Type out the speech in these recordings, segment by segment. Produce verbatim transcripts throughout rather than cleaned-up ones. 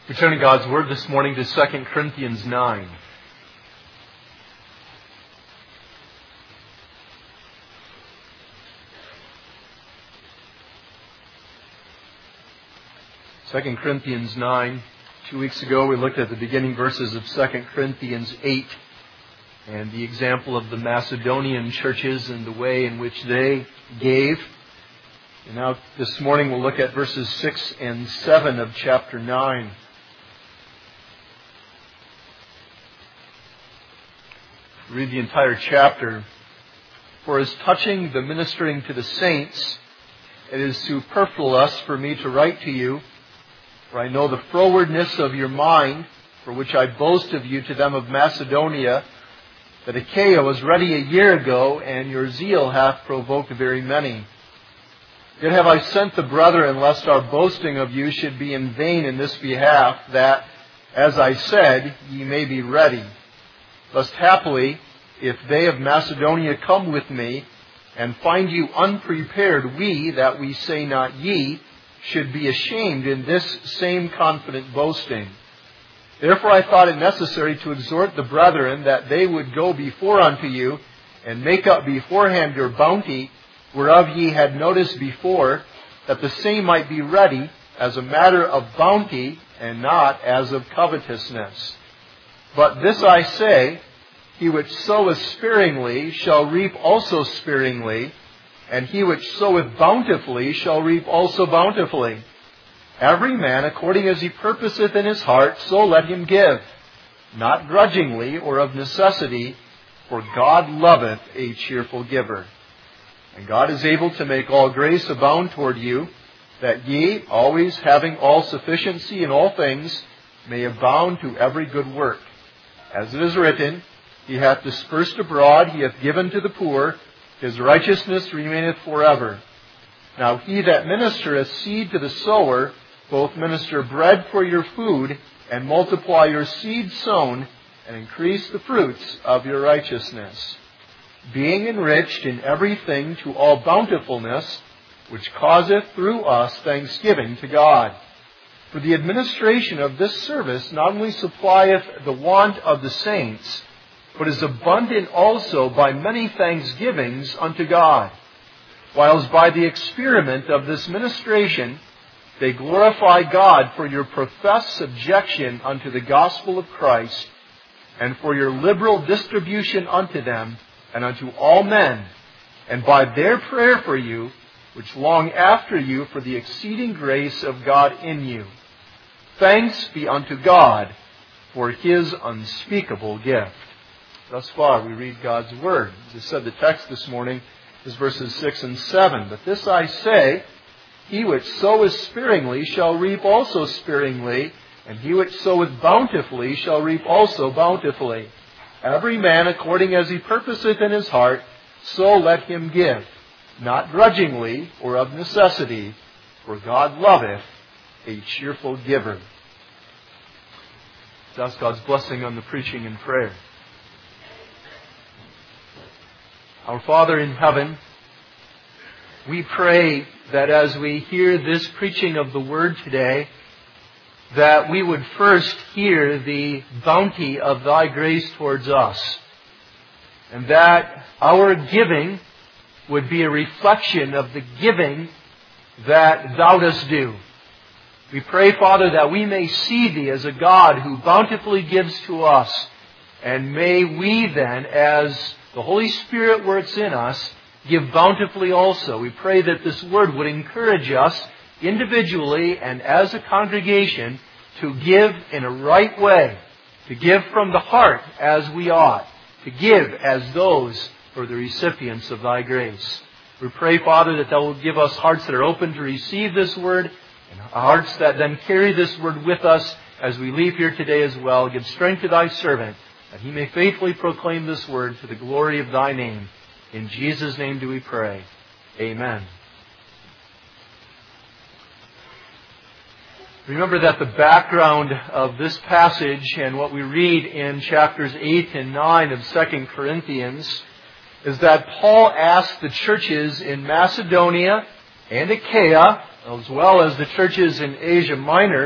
We turn to God's Word this morning to Second Corinthians nine. Second Corinthians nine. Two weeks ago we looked at the beginning verses of Second Corinthians eight and the example of the Macedonian churches and the way in which they gave. And now this morning we'll look at verses six and seven of chapter nine. Read the entire chapter. For as touching the ministering to the saints, it is superfluous for me to write to you, for I know the frowardness of your mind, for which I boast of you to them of Macedonia, that Achaia was ready a year ago, and your zeal hath provoked very many. Yet have I sent the brethren, lest our boasting of you should be in vain in this behalf, that, as I said, ye may be ready. Lest haply, if they of Macedonia come with me, and find you unprepared, we, that we say not ye, should be ashamed in this same confident boasting. Therefore I thought it necessary to exhort the brethren, that they would go before unto you, and make up beforehand your bounty, whereof ye had notice before, that the same might be ready, as a matter of bounty, and not as of covetousness. But this I say, he which soweth sparingly shall reap also sparingly, and he which soweth bountifully shall reap also bountifully. Every man according as he purposeth in his heart, so let him give, not grudgingly or of necessity, for God loveth a cheerful giver. And God is able to make all grace abound toward you, that ye, always having all sufficiency in all things, may abound to every good work. As it is written, He hath dispersed abroad, He hath given to the poor, His righteousness remaineth forever. Now he that ministereth seed to the sower, both minister bread for your food, and multiply your seed sown, and increase the fruits of your righteousness, being enriched in everything to all bountifulness, which causeth through us thanksgiving to God. For the administration of this service not only supplieth the want of the saints, but is abundant also by many thanksgivings unto God. Whiles by the experiment of this ministration they glorify God for your professed subjection unto the gospel of Christ, and for your liberal distribution unto them and unto all men, and by their prayer for you, which long after you for the exceeding grace of God in you. Thanks be unto God for His unspeakable gift. Thus far we read God's Word. As I said, the text this morning is verses six and seven. But this I say, he which soweth sparingly shall reap also sparingly, and he which soweth bountifully shall reap also bountifully. Every man according as he purposeth in his heart, so let him give, not grudgingly or of necessity, for God loveth a cheerful giver. Let's ask God's blessing on the preaching and prayer. Our Father in heaven, we pray that as we hear this preaching of the Word today, that we would first hear the bounty of Thy grace towards us, and that our giving would be a reflection of the giving that Thou dost do. We pray, Father, that we may see Thee as a God who bountifully gives to us, and may we then, as the Holy Spirit works in us, give bountifully also. We pray that this Word would encourage us individually and as a congregation to give in a right way, to give from the heart as we ought, to give as those who are the recipients of Thy grace. We pray, Father, that Thou will give us hearts that are open to receive this Word, and hearts that then carry this Word with us as we leave here today as well. Give strength to Thy servant, that he may faithfully proclaim this Word to the glory of Thy name. In Jesus' name do we pray. Amen. Remember that the background of this passage and what we read in chapters eight and nine of Second Corinthians is that Paul asked the churches in Macedonia and Achaia, as well as the churches in Asia Minor,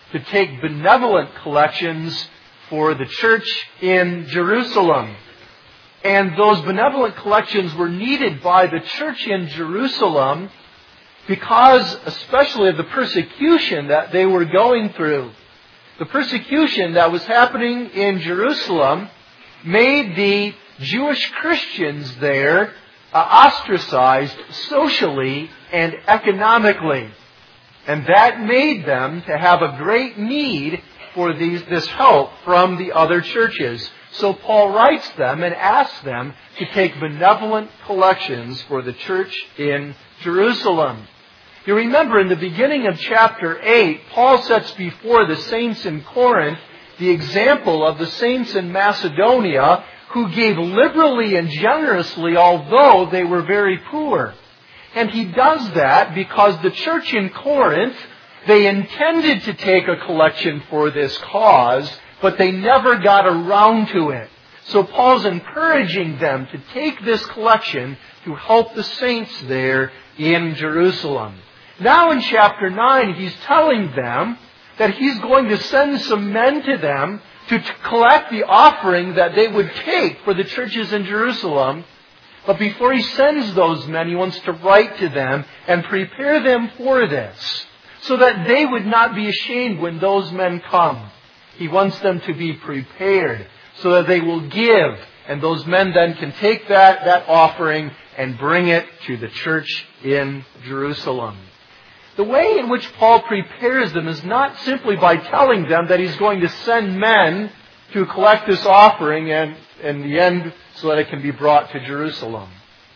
to take benevolent collections for the church in Jerusalem. And those benevolent collections were needed by the church in Jerusalem because especially of the persecution that they were going through. The persecution that was happening in Jerusalem made the Jewish Christians there uh, ostracized socially and economically. And that made them to have a great need for these, this help from the other churches. So Paul writes them and asks them to take benevolent collections for the church in Jerusalem. You remember in the beginning of chapter eight, Paul sets before the saints in Corinth the example of the saints in Macedonia who gave liberally and generously although they were very poor. And he does that because the church in Corinth, they intended to take a collection for this cause, but they never got around to it. So Paul's encouraging them to take this collection to help the saints there in Jerusalem. Now in chapter nine, he's telling them that he's going to send some men to them to collect the offering that they would take for the churches in Jerusalem. But before he sends those men, he wants to write to them and prepare them for this, so that they would not be ashamed when those men come. He wants them to be prepared so that they will give, and those men then can take that, that offering and bring it to the church in Jerusalem. The way in which Paul prepares them is not simply by telling them that he's going to send men to collect this offering and in the end so that it can be brought to Jerusalem.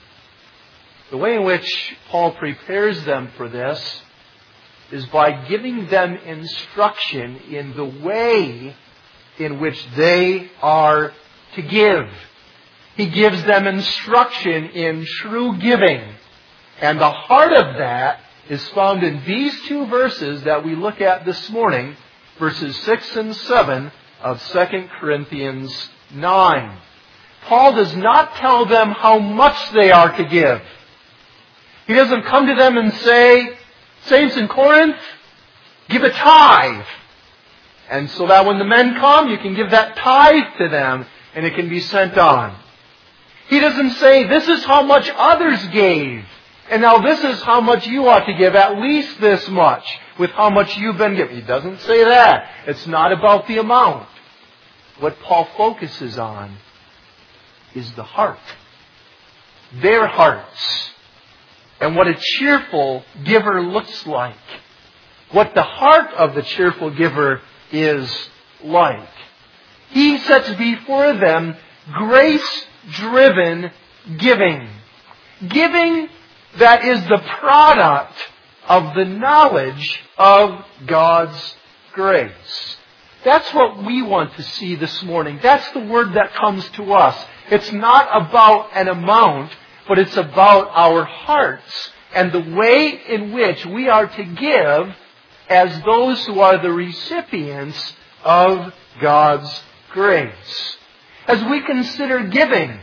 The way in which Paul prepares them for this is by giving them instruction in the way in which they are to give. He gives them instruction in true giving. And the heart of that is found in these two verses that we look at this morning, verses six and seven of Second Corinthians nine. Paul does not tell them how much they are to give. He doesn't come to them and say, saints in Corinth, give a tithe. And so that when the men come, you can give that tithe to them and it can be sent on. He doesn't say, this is how much others gave. And now this is how much you ought to give, at least this much, with how much you've been given. He doesn't say that. It's not about the amount. What Paul focuses on is the heart. Their hearts. And what a cheerful giver looks like. What the heart of the cheerful giver is like. He sets before them grace-driven giving. Giving that is the product of the knowledge of God's grace. That's what we want to see this morning. That's the word that comes to us. It's not about an amount, but it's about our hearts and the way in which we are to give as those who are the recipients of God's grace. As we consider giving,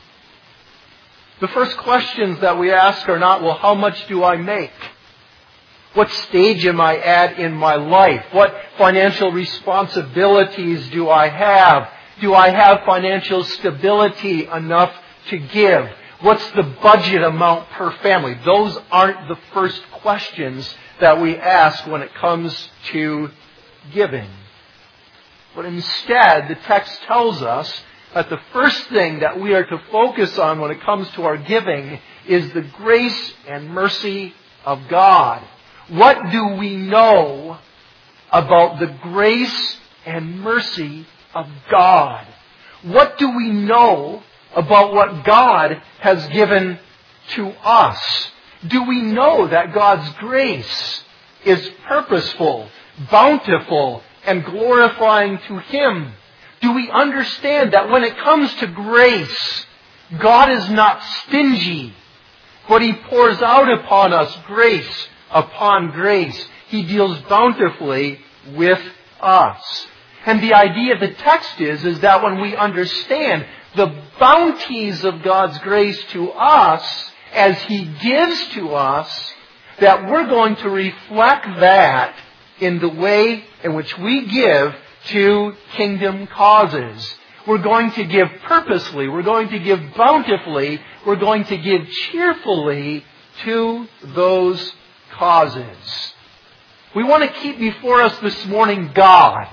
the first questions that we ask are not, well, how much do I make? What stage am I at in my life? What financial responsibilities do I have? Do I have financial stability enough to give? What's the budget amount per family? Those aren't the first questions that we ask when it comes to giving. But instead, the text tells us that the first thing that we are to focus on when it comes to our giving is the grace and mercy of God. What do we know about the grace and mercy of God? What do we know about what God has given to us? Do we know that God's grace is purposeful, bountiful, and glorifying to Him? Do we understand that when it comes to grace, God is not stingy, but He pours out upon us grace upon grace? He deals bountifully with us. And the idea of the text is, is that when we understand the bounties of God's grace to us as He gives to us, that we're going to reflect that in the way in which we give to kingdom causes. We're going to give purposely. We're going to give bountifully. We're going to give cheerfully to those causes. We want to keep before us this morning God.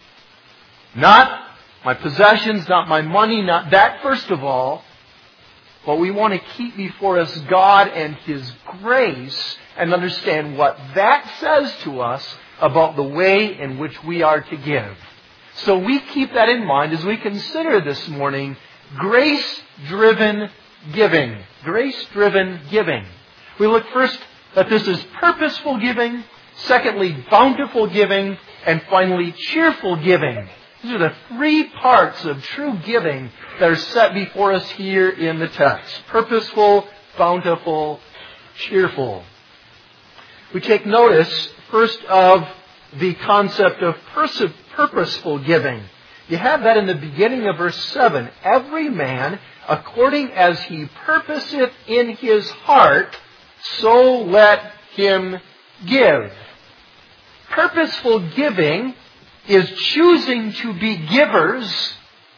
Not my possessions, not my money, not that first of all. But we want to keep before us God and His grace and understand what that says to us about the way in which we are to give. So we keep that in mind as we consider this morning grace-driven giving. Grace-driven giving. We look first that this is purposeful giving, secondly, bountiful giving, and finally, cheerful giving. These are the three parts of true giving that are set before us here in the text. Purposeful, bountiful, cheerful. We take notice first of the concept of pers- purposeful giving. You have that in the beginning of verse seven. Every man, according as he purposeth in his heart, so let him give. Purposeful giving is choosing to be givers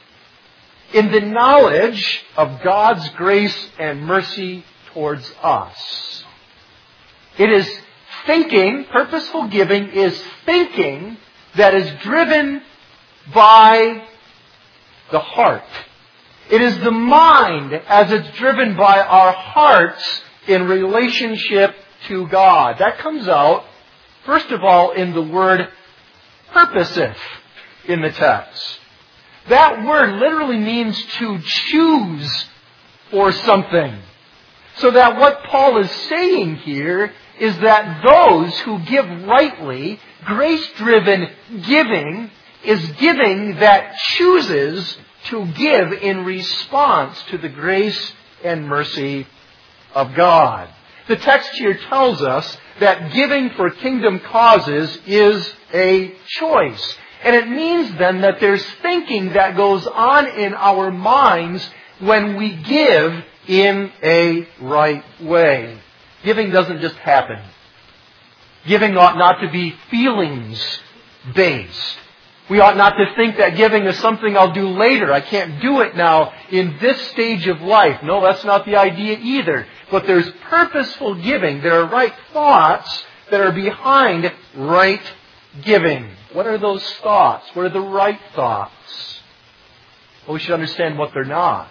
in the knowledge of God's grace and mercy towards us. It is thinking, purposeful giving is thinking that is driven by the heart. It is the mind as it's driven by our hearts in relationship to God. That comes out, first of all, in the word purposeth in the text. That word literally means to choose for something. So that what Paul is saying here is that those who give rightly, grace-driven giving, is giving that chooses to give in response to the grace and mercy of God. The text here tells us that giving for kingdom causes is a choice. And it means then that there's thinking that goes on in our minds when we give in a right way. Giving doesn't just happen. Giving ought not to be feelings-based. We ought not to think that giving is something I'll do later. I can't do it now in this stage of life. No, that's not the idea either. But there's purposeful giving. There are right thoughts that are behind right giving. What are those thoughts? What are the right thoughts? Well, we should understand what they're not.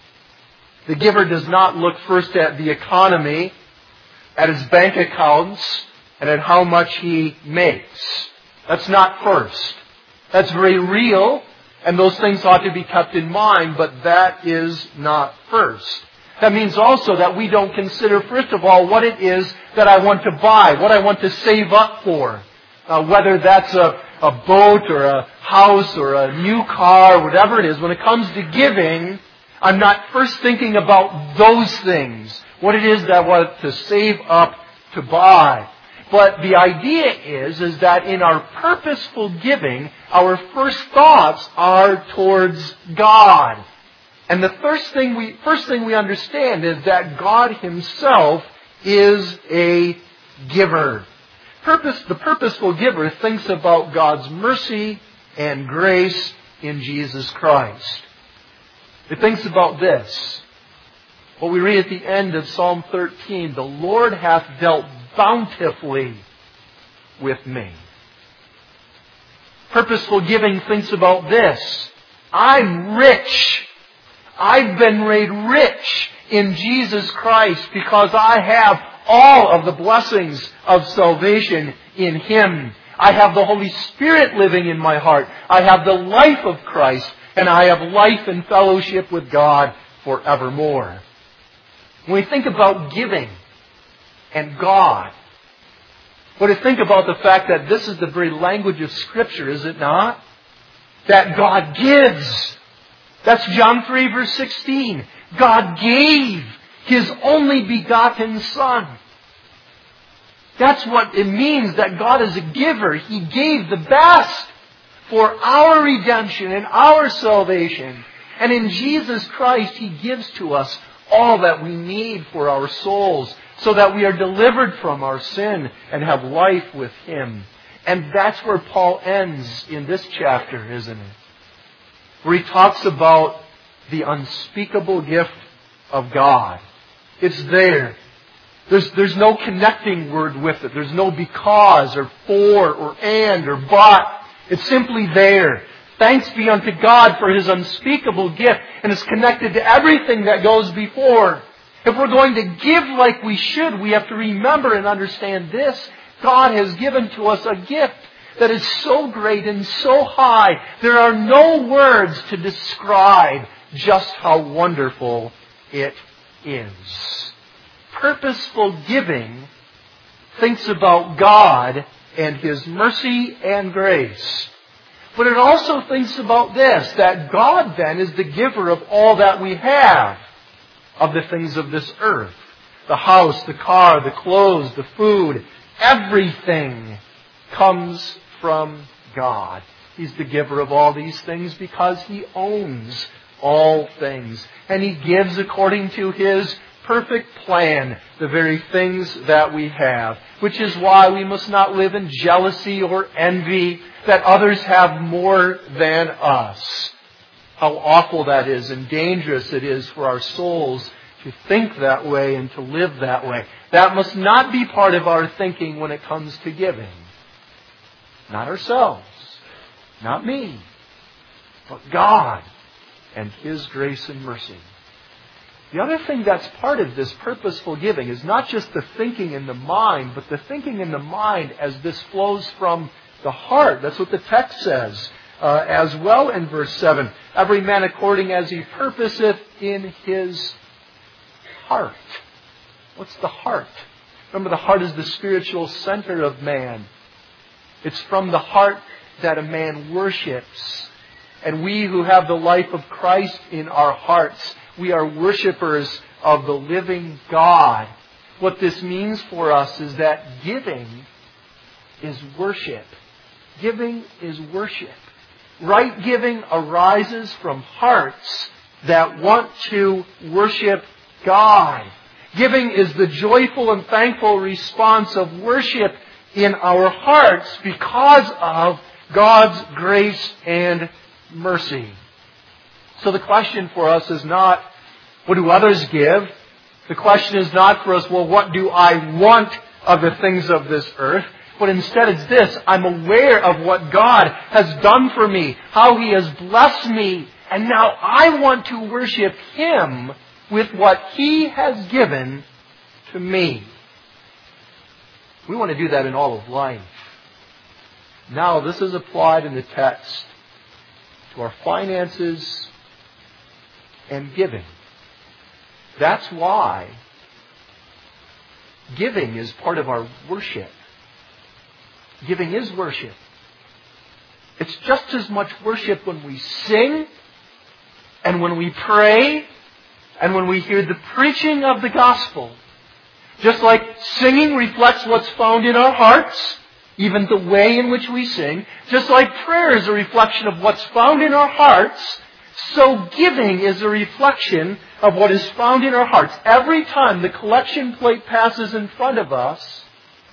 The giver does not look first at the economy, at his bank accounts, and at how much he makes. That's not first. That's very real, and those things ought to be kept in mind, but that is not first. That means also that we don't consider, first of all, what it is that I want to buy, what I want to save up for. Uh, whether that's a, a boat or a house or a new car, whatever it is. When it comes to giving, I'm not first thinking about those things, what it is that I want to save up to buy. But the idea is, is that in our purposeful giving, our first thoughts are towards God. And the first thing we, first thing we understand is that God Himself is a giver. Purpose, the purposeful giver thinks about God's mercy and grace in Jesus Christ. It thinks about this. What we read at the end of Psalm thirteen, the Lord hath dealt bountifully with me. Purposeful giving thinks about this. I'm rich. I've been made rich in Jesus Christ because I have all of the blessings of salvation in Him. I have the Holy Spirit living in my heart. I have the life of Christ, and I have life and fellowship with God forevermore. When we think about giving and God, what do you think about the fact that this is the very language of Scripture, is it not? That God gives. That's John three verse sixteen. God gave His only begotten Son. That's what it means that God is a giver. He gave the best for our redemption and our salvation. And in Jesus Christ, He gives to us all that we need for our souls so that we are delivered from our sin and have life with Him. And that's where Paul ends in this chapter, isn't it? Where he talks about the unspeakable gift of God. It's there. There's, there's no connecting word with it. There's no because or for or and or but. It's simply there. Thanks be unto God for His unspeakable gift. And it's connected to everything that goes before. If we're going to give like we should, we have to remember and understand this. God has given to us a gift that is so great and so high. There are no words to describe just how wonderful it is. Purposeful giving thinks about God and His mercy and grace. But it also thinks about this, that God then is the giver of all that we have, of the things of this earth. The house, the car, the clothes, the food, everything comes from God. He's the giver of all these things because He owns all things. And He gives according to His perfect plan the very things that we have. Which is why we must not live in jealousy or envy that others have more than us. How awful that is and dangerous it is for our souls to think that way and to live that way. That must not be part of our thinking when it comes to giving. Not ourselves. Not me. But God and His grace and mercy. The other thing that's part of this purposeful giving is not just the thinking in the mind, but the thinking in the mind as this flows from the heart. That's what the text says uh, as well in verse seven. Every man according as he purposeth in his heart. What's the heart? Remember, the heart is the spiritual center of man. It's from the heart that a man worships. And we who have the life of Christ in our hearts, we are worshipers of the living God. What this means for us is that giving is worship. Giving is worship. Right giving arises from hearts that want to worship God. Giving is the joyful and thankful response of worship in our hearts because of God's grace and mercy. So the question for us is not, what do others give? The question is not for us, well, what do I want of the things of this earth? But instead it's this, I'm aware of what God has done for me, how He has blessed me, and now I want to worship Him with what He has given to me. We want to do that in all of life. Now, this is applied in the text to our finances and giving. That's why giving is part of our worship. Giving is worship. It's just as much worship when we sing and when we pray and when we hear the preaching of the gospel. Just like singing reflects what's found in our hearts, even the way in which we sing, just like prayer is a reflection of what's found in our hearts, so giving is a reflection of what is found in our hearts. Every time the collection plate passes in front of us,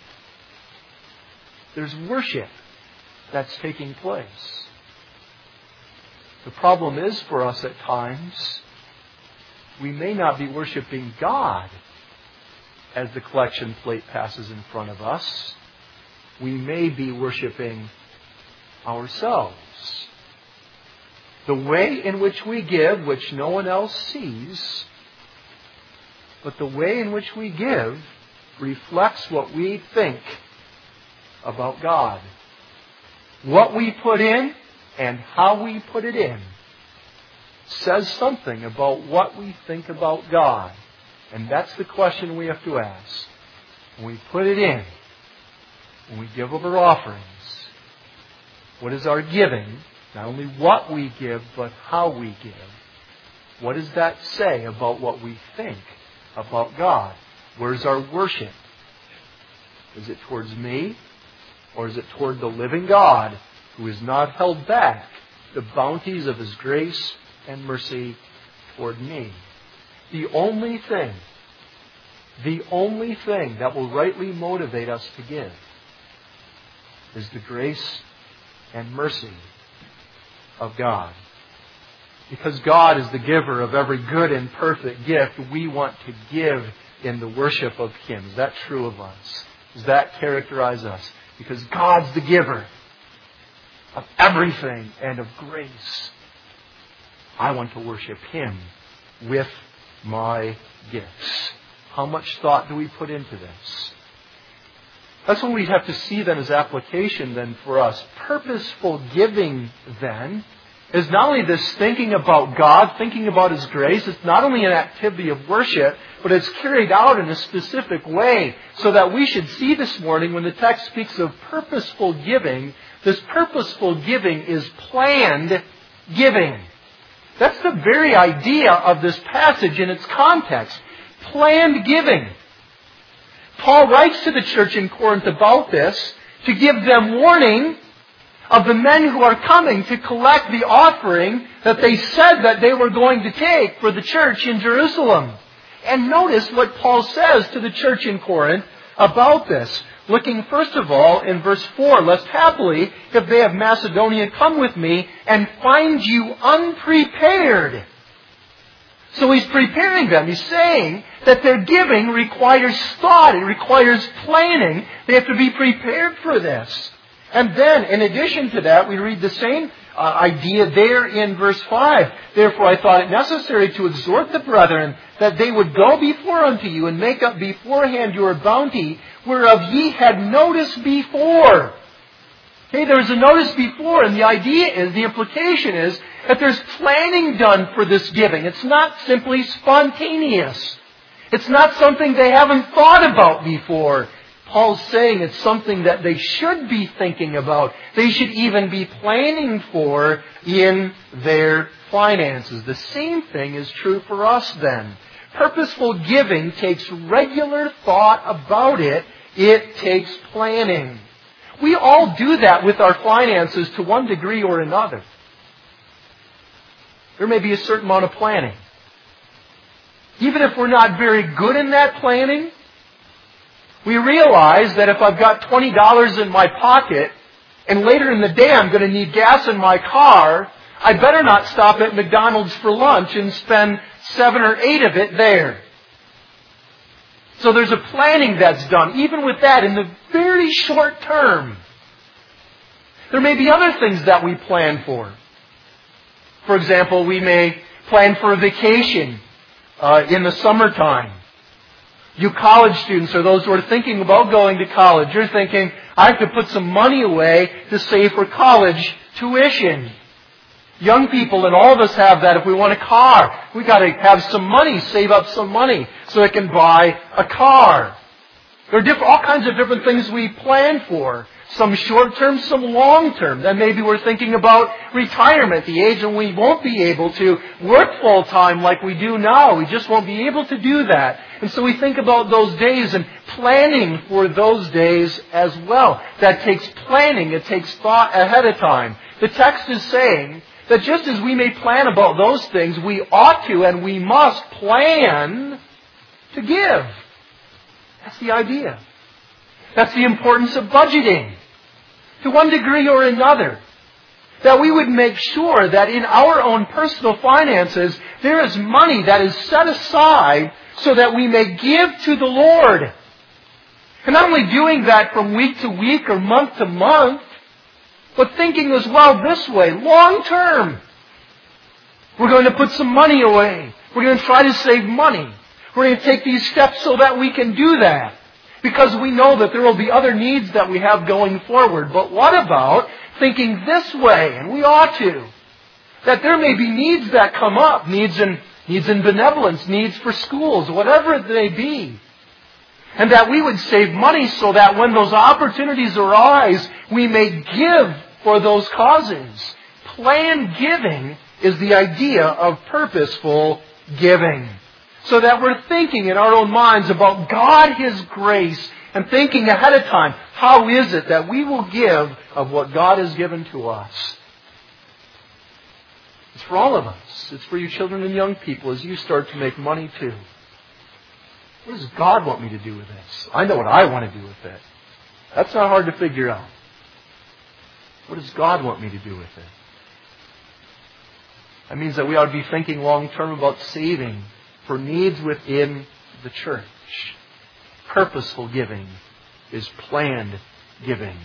there's worship that's taking place. The problem is for us at times, we may not be worshiping God as the collection plate passes in front of us. We may be worshiping ourselves. The way in which we give, which no one else sees, but the way in which we give reflects what we think about God. What we put in and how we put it in says something about what we think about God. And that's the question we have to ask. When we put it in, when we give of our offerings, what is our giving? Not only what we give, but how we give. What does that say about what we think about God? Where's our worship? Is it towards me? Or is it toward the living God who has not held back the bounties of His grace and mercy toward me? The only thing, the only thing that will rightly motivate us to give is the grace and mercy of God. Because God is the giver of every good and perfect gift, we want to give in the worship of Him. Is that true of us? Does that characterize us? Because God's the giver of everything and of grace. I want to worship Him with my gifts. How much thought do we put into this? That's what we have to see then as application then for us. Purposeful giving then is not only this thinking about God, thinking about His grace. It's not only an activity of worship, but it's carried out in a specific way. So that we should see this morning when the text speaks of purposeful giving, this purposeful giving is planned giving. That's the very idea of this passage in its context. Planned giving. Paul writes to the church in Corinth about this to give them warning of the men who are coming to collect the offering that they said that they were going to take for the church in Jerusalem. And notice what Paul says to the church in Corinth about this. Looking first of all in verse four, lest haply, if they of Macedonia come with me and find you unprepared. So he's preparing them. He's saying that their giving requires thought. It requires planning. They have to be prepared for this. And then, in addition to that, we read the same uh, idea there in verse five. Therefore I thought it necessary to exhort the brethren that they would go before unto you and make up beforehand your bounty, whereof ye had notice before. Okay, there's a notice before, and the idea is, the implication is, that there's planning done for this giving. It's not simply spontaneous. It's not something they haven't thought about before. Paul's saying it's something that they should be thinking about. They should even be planning for in their finances. The same thing is true for us then. Purposeful giving takes regular thought about it. It takes planning. We all do that with our finances to one degree or another. There may be a certain amount of planning. Even if we're not very good in that planning, we realize that if I've got twenty dollars in my pocket and later in the day I'm going to need gas in my car, I better not stop at McDonald's for lunch and spend seven or eight of it there. So there's a planning that's done, even with that, in the very short term. There may be other things that we plan for. For example, we may plan for a vacation uh, in the summertime. You college students, or those who are thinking about going to college, you're thinking, I have to put some money away to save for college tuition. Young people, and all of us have that. If we want a car, we've got to have some money, save up some money so I can buy a car. There are different, all kinds of different things we plan for. Some short-term, some long-term. Then maybe we're thinking about retirement, the age when we won't be able to work full-time like we do now. We just won't be able to do that. And so we think about those days and planning for those days as well. That takes planning. It takes thought ahead of time. The text is saying that just as we may plan about those things, we ought to and we must plan to give. That's the idea. That's the importance of budgeting. To one degree or another. That we would make sure that in our own personal finances, there is money that is set aside so that we may give to the Lord. And not only doing that from week to week or month to month, but thinking as well this way, long term. We're going to put some money away. We're going to try to save money. We're going to take these steps so that we can do that. Because we know that there will be other needs that we have going forward. But what about thinking this way, and we ought to, that there may be needs that come up, needs in, needs in benevolence, needs for schools, whatever it may be. And that we would save money so that when those opportunities arise, we may give for those causes. Planned giving is the idea of purposeful giving. So that we're thinking in our own minds about God, His grace, and thinking ahead of time, how is it that we will give of what God has given to us? It's for all of us. It's for you children and young people as you start to make money too. What does God want me to do with this? I know what I want to do with it. That's not hard to figure out. What does God want me to do with it? That means that we ought to be thinking long term about saving for needs within the church. Purposeful giving is planned giving.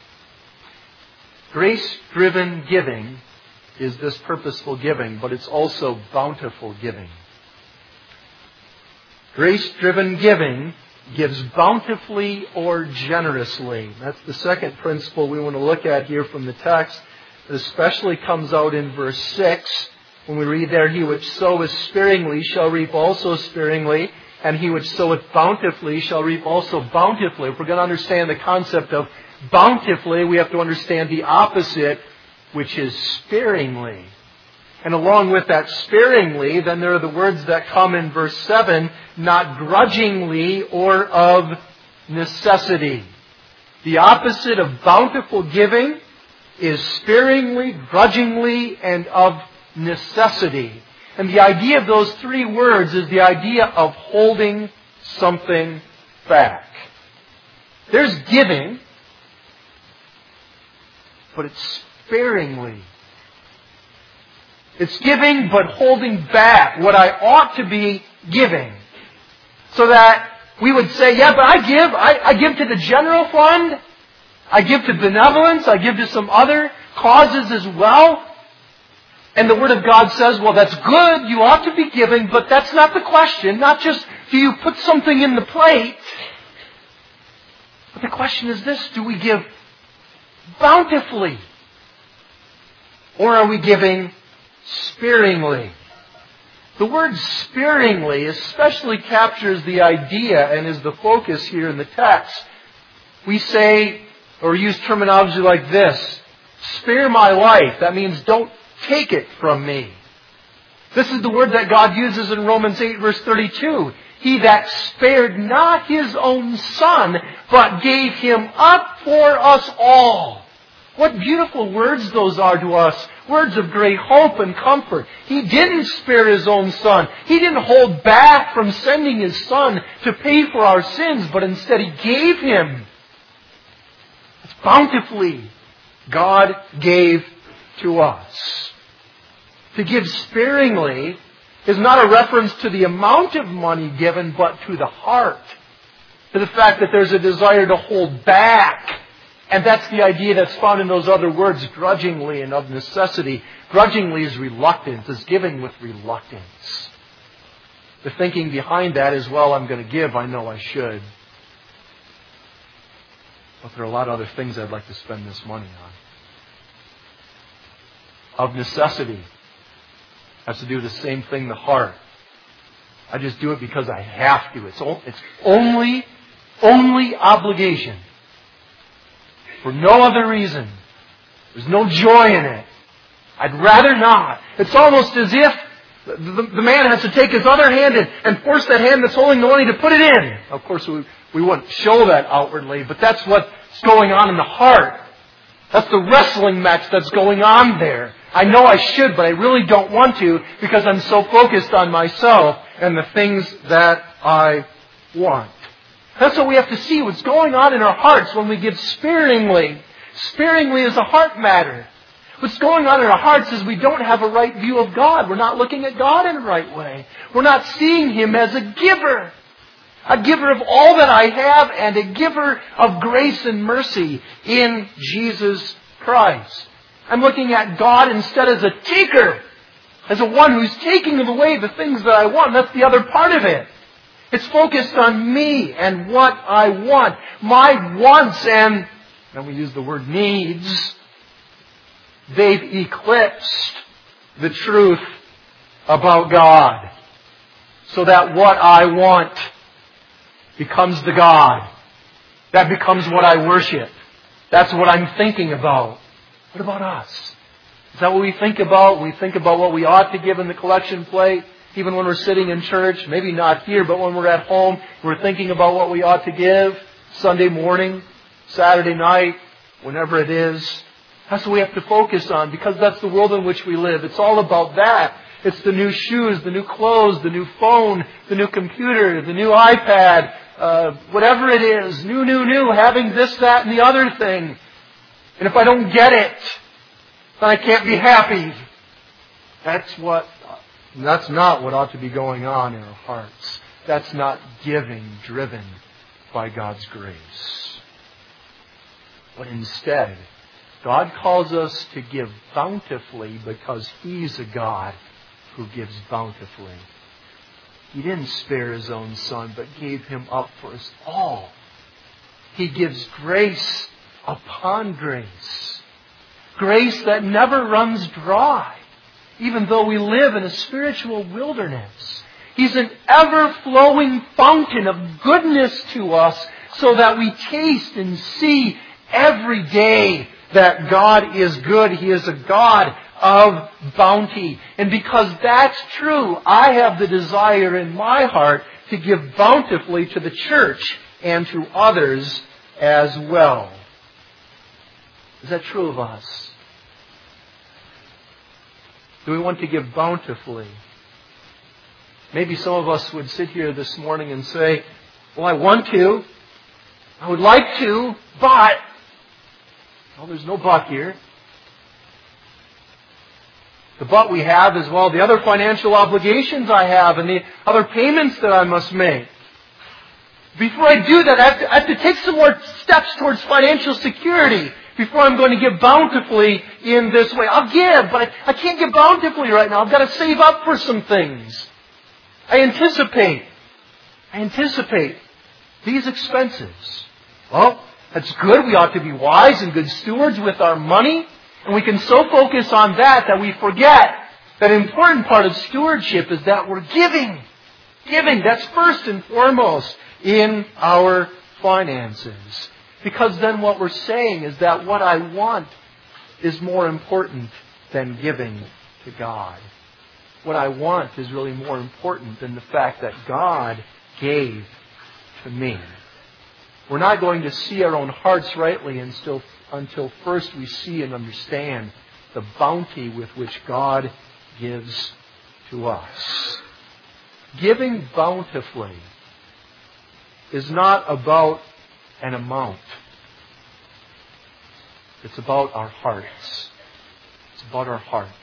Grace-driven giving is this purposeful giving, but it's also bountiful giving. Grace-driven giving gives bountifully or generously. That's the second principle we want to look at here from the text. It especially comes out in verse six when we read there, "He which soweth sparingly shall reap also sparingly, and he which soweth bountifully shall reap also bountifully." If we're going to understand the concept of bountifully, we have to understand the opposite, which is sparingly. And along with that sparingly, then there are the words that come in verse seven, not grudgingly or of necessity. The opposite of bountiful giving is sparingly, grudgingly, and of necessity. And the idea of those three words is the idea of holding something back. There's giving, but it's sparingly. It's giving, but holding back what I ought to be giving. So that we would say, yeah, but I give. I, I give to the general fund. I give to benevolence. I give to some other causes as well. And the Word of God says, well, that's good. You ought to be giving, but that's not the question. Not just, do you put something in the plate? But the question is this, do we give bountifully? Or are we giving sparingly? The word sparingly especially captures the idea and is the focus here in the text. We say, or use terminology like this, spare my life. That means don't take it from me. This is the word that God uses in Romans eight verse thirty-two. He that spared not his own Son, but gave him up for us all. What beautiful words those are to us. Words of great hope and comfort. He didn't spare His own Son. He didn't hold back from sending His Son to pay for our sins, but instead He gave Him. It's bountifully God gave to us. To give sparingly is not a reference to the amount of money given, but to the heart. To the fact that there's a desire to hold back. And that's the idea that's found in those other words, grudgingly and of necessity. Grudgingly is reluctance, is giving with reluctance. The thinking behind that is, well, I'm going to give, I know I should. But there are a lot of other things I'd like to spend this money on. Of necessity has to do the same thing, the heart. I just do it because I have to. It's only, only obligation. For no other reason. There's no joy in it. I'd rather not. It's almost as if the, the, the man has to take his other hand and, and force that hand that's holding the money to put it in. Of course, we, we wouldn't show that outwardly, but that's what's going on in the heart. That's the wrestling match that's going on there. I know I should, but I really don't want to because I'm so focused on myself and the things that I want. That's what we have to see, what's going on in our hearts when we give sparingly. Sparingly is a heart matter. What's going on in our hearts is we don't have a right view of God. We're not looking at God in the right way. We're not seeing Him as a giver. A giver of all that I have and a giver of grace and mercy in Jesus Christ. I'm looking at God instead as a taker. As a one who's taking away the things that I want. That's the other part of it. It's focused on me and what I want. My wants and, and we use the word needs, they've eclipsed the truth about God. So that what I want becomes the God. That becomes what I worship. That's what I'm thinking about. What about us? Is that what we think about? We think about what we ought to give in the collection plate. Even when we're sitting in church, maybe not here, but when we're at home, we're thinking about what we ought to give. Sunday morning, Saturday night, whenever it is. That's what we have to focus on because that's the world in which we live. It's all about that. It's the new shoes, the new clothes, the new phone, the new computer, the new iPad, uh, whatever it is. New, new, new, having this, that, and the other thing. And if I don't get it, then I can't be happy. That's what, that's not what ought to be going on in our hearts. That's not giving driven by God's grace. But instead, God calls us to give bountifully because He's a God who gives bountifully. He didn't spare His own Son, but gave Him up for us all. He gives grace upon grace. Grace that never runs dry, even though we live in a spiritual wilderness. He's an ever-flowing fountain of goodness to us so that we taste and see every day that God is good. He is a God of bounty. And because that's true, I have the desire in my heart to give bountifully to the church and to others as well. Is that true of us? Do we want to give bountifully? Maybe some of us would sit here this morning and say, well, I want to. I would like to, but... Well, there's no but here. The but we have is, well, the other financial obligations I have and the other payments that I must make. Before I do that, I have to, I have to take some more steps towards financial security before I'm going to give bountifully in this way. I'll give, but I, I can't give bountifully right now. I've got to save up for some things. I anticipate. I anticipate these expenses. Well, that's good. We ought to be wise and good stewards with our money. And we can so focus on that that we forget that an important part of stewardship is that we're giving. Giving. That's first and foremost in our finances. Because then what we're saying is that what I want is more important than giving to God. What I want is really more important than the fact that God gave to me. We're not going to see our own hearts rightly until, until first we see and understand the bounty with which God gives to us. Giving bountifully is not about an amount. It's about our hearts. It's about our hearts.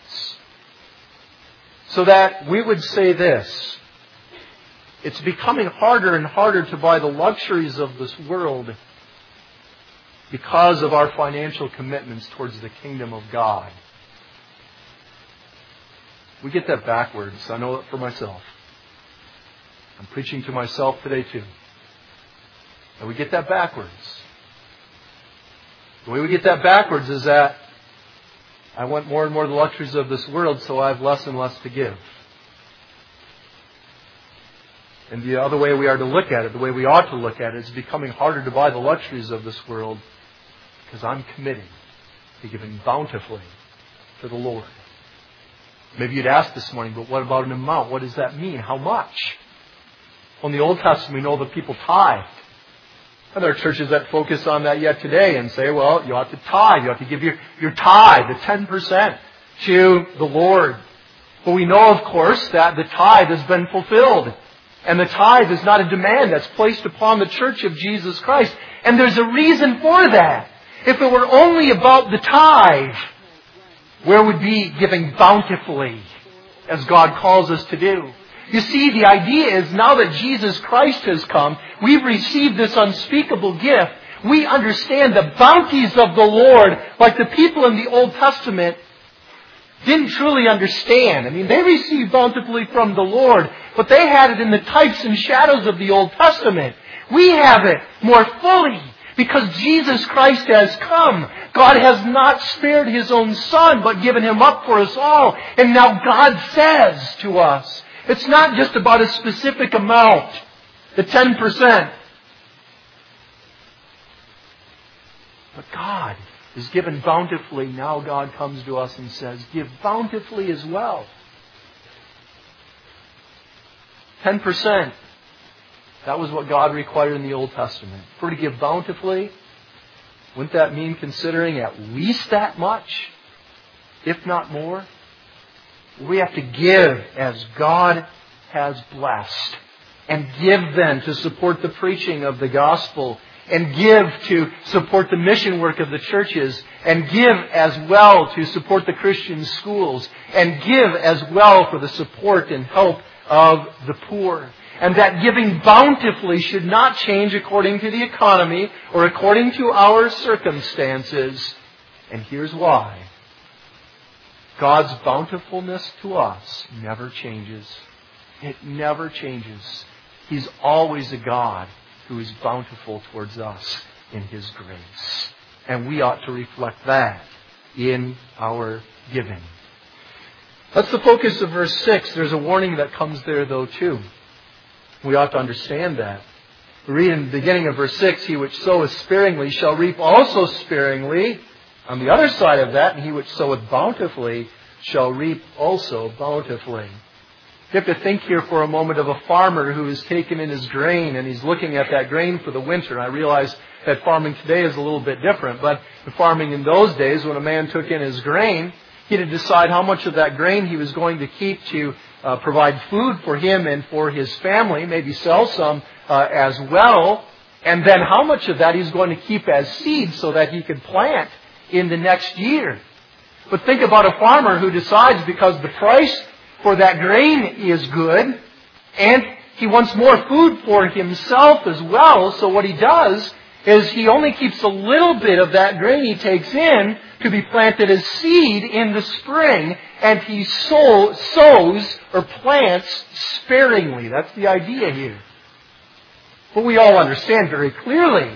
So that we would say this: it's becoming harder and harder to buy the luxuries of this world because of our financial commitments towards the kingdom of God. We get that backwards. I know it for myself. I'm preaching to myself today too. And we get that backwards. The way we get that backwards is that I want more and more of the luxuries of this world, so I have less and less to give. And the other way we are to look at it, the way we ought to look at it, is becoming harder to buy the luxuries of this world because I'm committing to giving bountifully to the Lord. Maybe you'd ask this morning, but what about an amount? What does that mean? How much? Well, in the Old Testament, we know that people tithed. And there are churches that focus on that yet today and say, well, you ought to tithe. You ought to give your, your tithe, the ten percent, to the Lord. But we know, of course, that the tithe has been fulfilled. And the tithe is not a demand that's placed upon the church of Jesus Christ. And there's a reason for that. If it were only about the tithe, where would be giving bountifully, as God calls us to do? You see, the idea is now that Jesus Christ has come, we've received this unspeakable gift. We understand the bounties of the Lord, like the people in the Old Testament didn't truly understand. I mean, they received bountifully from the Lord, but they had it in the types and shadows of the Old Testament. We have it more fully because Jesus Christ has come. God has not spared His own Son, but given Him up for us all. And now God says to us, it's not just about a specific amount, the ten percent. But God is given bountifully. Now God comes to us and says, give bountifully as well. ten percent. That was what God required in the Old Testament. If we're to give bountifully, wouldn't that mean considering at least that much, if not more? We have to give as God has blessed. And give then to support the preaching of the gospel and give to support the mission work of the churches, and give as well to support the Christian schools, and give as well for the support and help of the poor. And that giving bountifully should not change according to the economy or according to our circumstances. And here's why. God's bountifulness to us never changes. It never changes. He's always a God who is bountiful towards us in His grace. And we ought to reflect that in our giving. That's the focus of verse six. There's a warning that comes there though too. We ought to understand that. We read in the beginning of verse six, He which soweth sparingly shall reap also sparingly. On the other side of that, and he which soweth bountifully shall reap also bountifully. You have to think here for a moment of a farmer who has taken in his grain and he's looking at that grain for the winter. I realize that farming today is a little bit different, but the farming in those days, when a man took in his grain, he had to decide how much of that grain he was going to keep to uh, provide food for him and for his family, maybe sell some uh, as well, and then how much of that he's going to keep as seed so that he could plant in the next year. But think about a farmer who decides, because the price for that grain is good, and he wants more food for himself as well, so what he does is he only keeps a little bit of that grain he takes in to be planted as seed in the spring, and he sow, sows or plants sparingly. That's the idea here. But we all understand very clearly,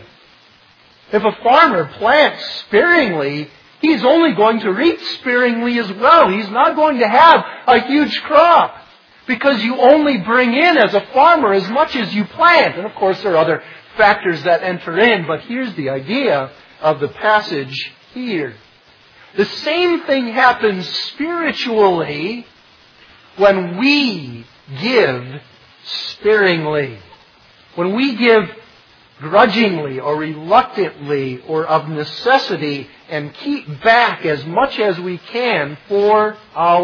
if a farmer plants sparingly, he's only going to reap sparingly as well. He's not going to have a huge crop, because you only bring in as a farmer as much as you plant. And of course there are other factors that enter in, but here's the idea of the passage here. The same thing happens spiritually when we give sparingly. When we give grudgingly or reluctantly or of necessity and keep back as much as we can for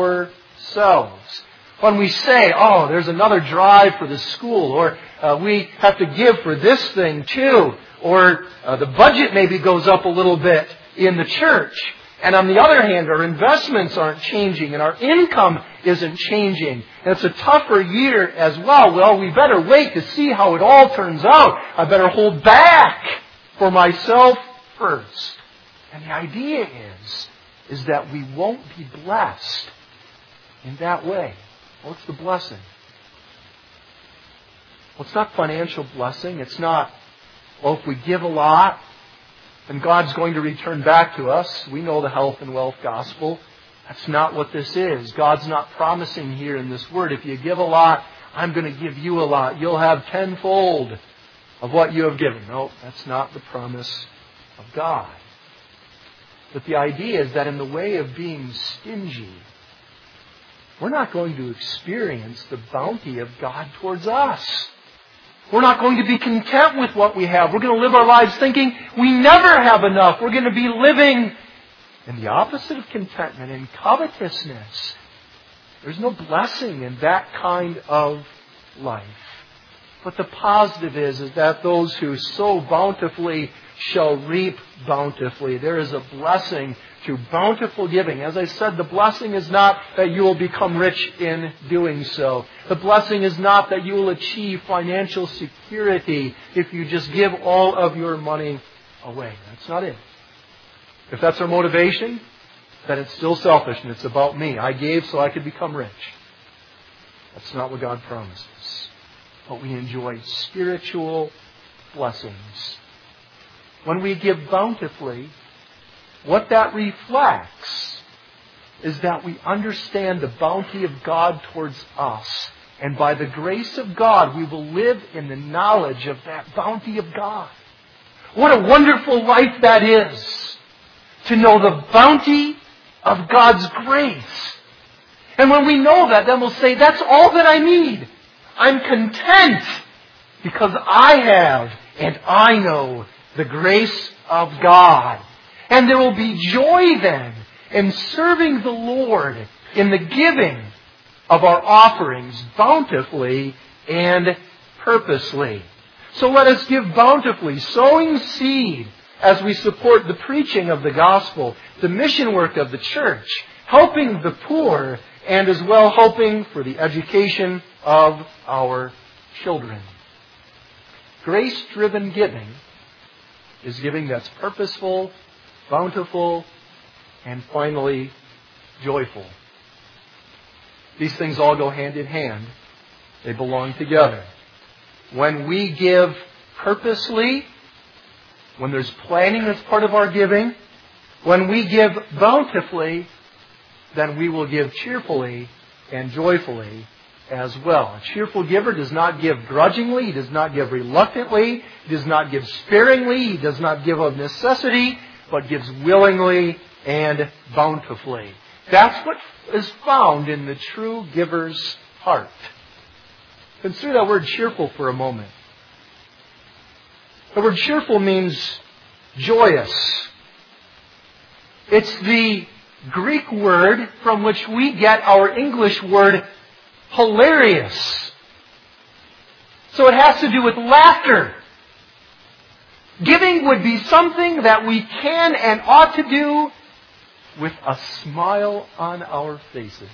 ourselves. When we say, oh, there's another drive for the school, or uh, we have to give for this thing too, or uh, the budget maybe goes up a little bit in the church, and on the other hand, our investments aren't changing and our income isn't changing, and it's a tougher year as well. Well, we better wait to see how it all turns out. I better hold back for myself first. And the idea is, is that we won't be blessed in that way. What's the blessing? Well, it's not financial blessing. It's not, well, if we give a lot, then God's going to return back to us. We know the health and wealth gospel. That's not what this is. God's not promising here in this word, if you give a lot, I'm going to give you a lot. You'll have tenfold of what you have given. No, that's not the promise of God. But the idea is that in the way of being stingy, we're not going to experience the bounty of God towards us. We're not going to be content with what we have. We're going to live our lives thinking we never have enough. We're going to be living in the opposite of contentment, in covetousness. There's no blessing in that kind of life. But the positive is, is that those who sow bountifully shall reap bountifully. There is a blessing to bountiful giving. As I said, the blessing is not that you will become rich in doing so. The blessing is not that you will achieve financial security if you just give all of your money away. That's not it. If that's our motivation, then it's still selfish and it's about me. I gave so I could become rich. That's not what God promises. But we enjoy spiritual blessings. When we give bountifully, what that reflects is that we understand the bounty of God towards us. And by the grace of God, we will live in the knowledge of that bounty of God. What a wonderful life that is, to know the bounty of God's grace. And when we know that, then we'll say, that's all that I need. I'm content because I have and I know the grace of God. And there will be joy then in serving the Lord in the giving of our offerings bountifully and purposely. So let us give bountifully, sowing seed as we support the preaching of the gospel, the mission work of the church, helping the poor, and as well hoping for the education of our children. Grace-driven giving is giving that's purposeful, bountiful, and finally, joyful. These things all go hand in hand. They belong together. When we give purposely, when there's planning as part of our giving, when we give bountifully, then we will give cheerfully and joyfully as well. A cheerful giver does not give grudgingly. He does not give reluctantly. He does not give sparingly. He does not give of necessity, but gives willingly and bountifully. That's what is found in the true giver's heart. Consider that word cheerful for a moment. The word cheerful means joyous. It's the Greek word from which we get our English word hilarious. So it has to do with laughter. Giving would be something that we can and ought to do with a smile on our faces.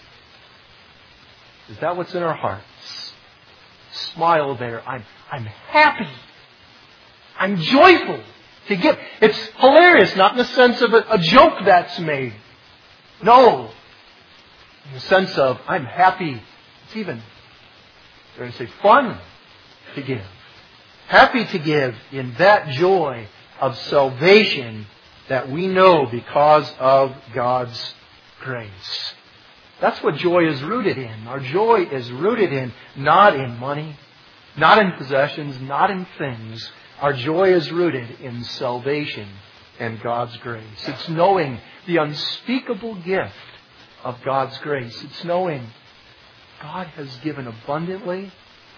Is that what's in our hearts? Smile there. I'm, I'm happy. I'm joyful to give. It's hilarious, not in the sense of a, a joke that's made. No. In the sense of, I'm happy. It's even, they're going to say, fun to give. Happy to give in that joy of salvation that we know because of God's grace. That's what joy is rooted in. Our joy is rooted in, not in money, not in possessions, not in things. Our joy is rooted in salvation and God's grace. It's knowing the unspeakable gift of God's grace. It's knowing God has given abundantly,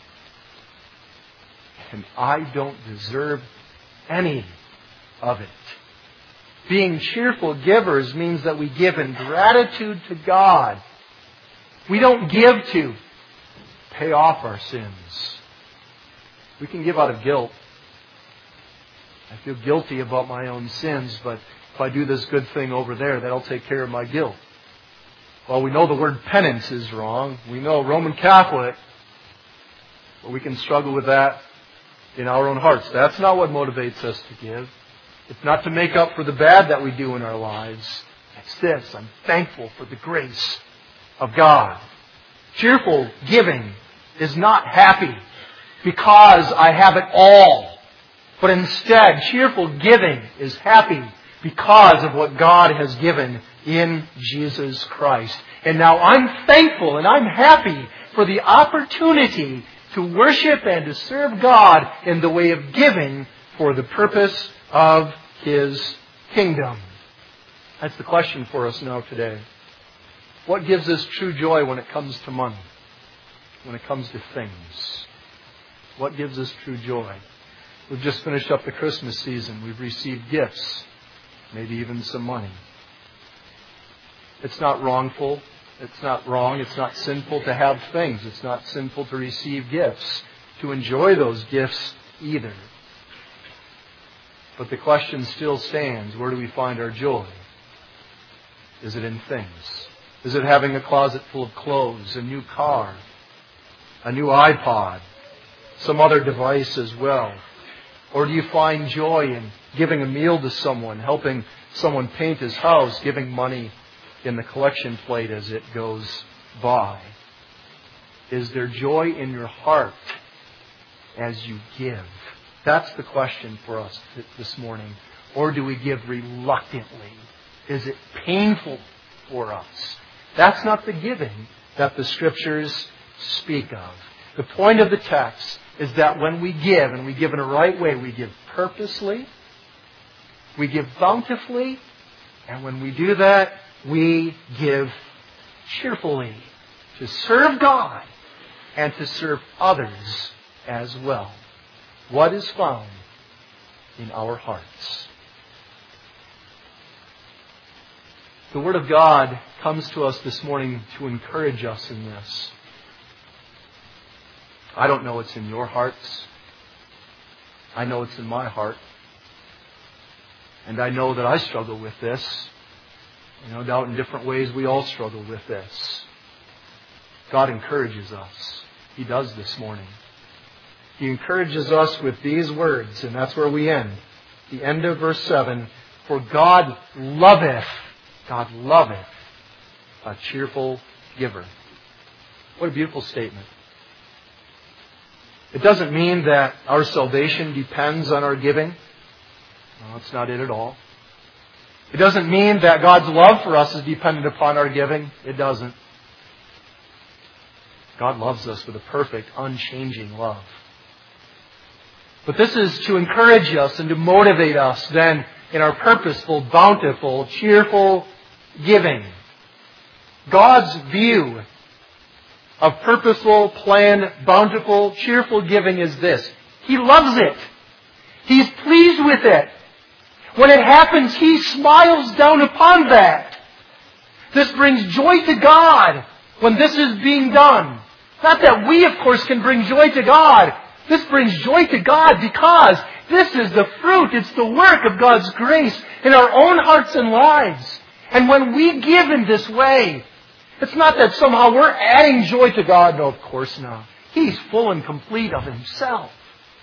and I don't deserve any of it. Being cheerful givers means that we give in gratitude to God. We don't give to pay off our sins. We can give out of guilt. I feel guilty about my own sins, but if I do this good thing over there, that'll take care of my guilt. Well, we know the word penance is wrong. We know Roman Catholic, but we can struggle with that in our own hearts. That's not what motivates us to give. It's not to make up for the bad that we do in our lives. It's this. I'm thankful for the grace of God. Cheerful giving is not happy because I have it all. But instead, cheerful giving is happy because of what God has given in Jesus Christ. And now I'm thankful and I'm happy for the opportunity to worship and to serve God in the way of giving for the purpose of His kingdom. That's the question for us now today. What gives us true joy when it comes to money? When it comes to things? What gives us true joy? We've just finished up the Christmas season. We've received gifts. Maybe even some money. It's not wrongful. It's not wrong. It's not sinful to have things. It's not sinful to receive gifts, to enjoy those gifts either. But the question still stands, where do we find our joy? Is it in things? Is it having a closet full of clothes, a new car, a new iPod, some other device as well? Or do you find joy in giving a meal to someone, helping someone paint his house, giving money in the collection plate as it goes by? Is there joy in your heart as you give? That's the question for us this morning. Or do we give reluctantly? Is it painful for us? That's not the giving that the Scriptures speak of. The point of the text is that when we give, and we give in a right way, we give purposely, we give bountifully, and when we do that, we give cheerfully to serve God and to serve others as well. What is found in our hearts? The Word of God comes to us this morning to encourage us in this. I don't know what's in your hearts. I know it's in my heart. And I know that I struggle with this. No doubt in different ways we all struggle with this. God encourages us. He does this morning. He encourages us with these words, and that's where we end. The end of verse seven. For God loveth, God loveth a cheerful giver. What a beautiful statement. It doesn't mean that our salvation depends on our giving. No, that's not it at all. It doesn't mean that God's love for us is dependent upon our giving. It doesn't. God loves us with a perfect, unchanging love. But this is to encourage us and to motivate us then in our purposeful, bountiful, cheerful giving. God's view of purposeful, planned, bountiful, cheerful giving is this. He loves it. He's pleased with it. When it happens, He smiles down upon that. This brings joy to God when this is being done. Not that we, of course, can bring joy to God. This brings joy to God because this is the fruit. It's the work of God's grace in our own hearts and lives. And when we give in this way, it's not that somehow we're adding joy to God. No, of course not. He's full and complete of Himself.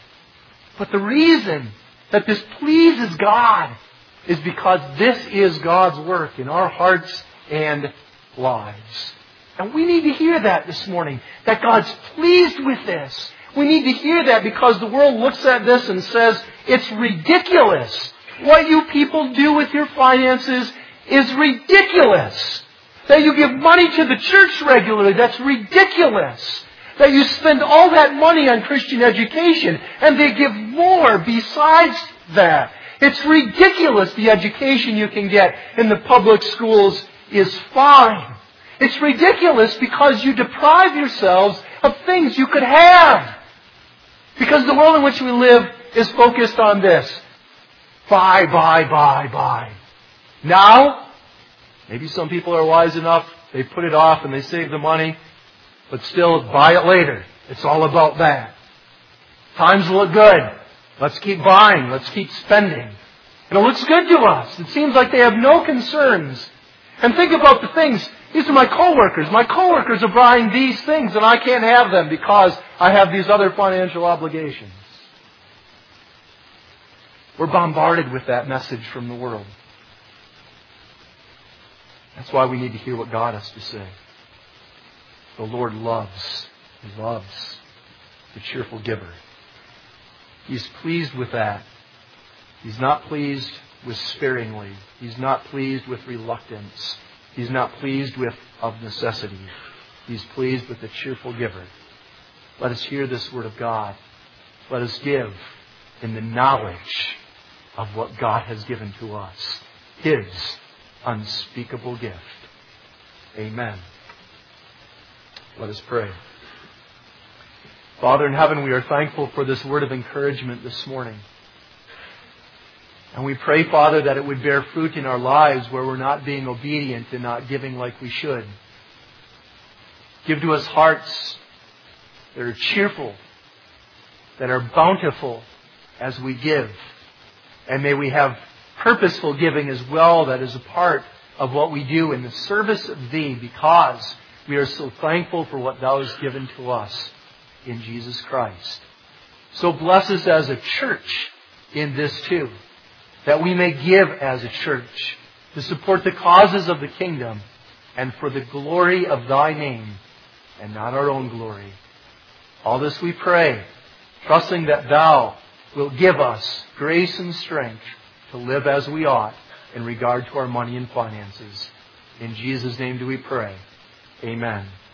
But the reason that this pleases God is because this is God's work in our hearts and lives. And we need to hear that this morning, that God's pleased with this. We need to hear that because the world looks at this and says, it's ridiculous. What you people do with your finances is ridiculous. That you give money to the church regularly, that's ridiculous. That you spend all that money on Christian education and they give more besides that. It's ridiculous the education you can get in the public schools is fine. It's ridiculous because you deprive yourselves of things you could have. Because the world in which we live is focused on this. Buy, buy, buy, buy. Now, maybe some people are wise enough, they put it off and they save the money, but still buy it later. It's all about that. Times look good. Let's keep buying. Let's keep spending. And it looks good to us. It seems like they have no concerns. And think about the things. These are my coworkers. My coworkers are buying these things and I can't have them because I have these other financial obligations. We're bombarded with that message from the world. That's why we need to hear what God has to say. The Lord loves, He loves the cheerful giver. He's pleased with that. He's not pleased with sparingly. He's not pleased with reluctance. He's not pleased with of necessity. He's pleased with the cheerful giver. Let us hear this word of God. Let us give in the knowledge of what God has given to us. His unspeakable gift. Amen. Let us pray. Father in heaven, we are thankful for this word of encouragement this morning. And we pray, Father, that it would bear fruit in our lives where we're not being obedient and not giving like we should. Give to us hearts that are cheerful, that are bountiful as we give. And may we have purposeful giving as well that is a part of what we do in the service of Thee, because we are so thankful for what Thou hast given to us in Jesus Christ. So bless us as a church in this too, that we may give as a church to support the causes of the kingdom and for the glory of Thy name and not our own glory. All this we pray, trusting that Thou wilt give us grace and strength to live as we ought in regard to our money and finances. In Jesus' name do we pray. Amen.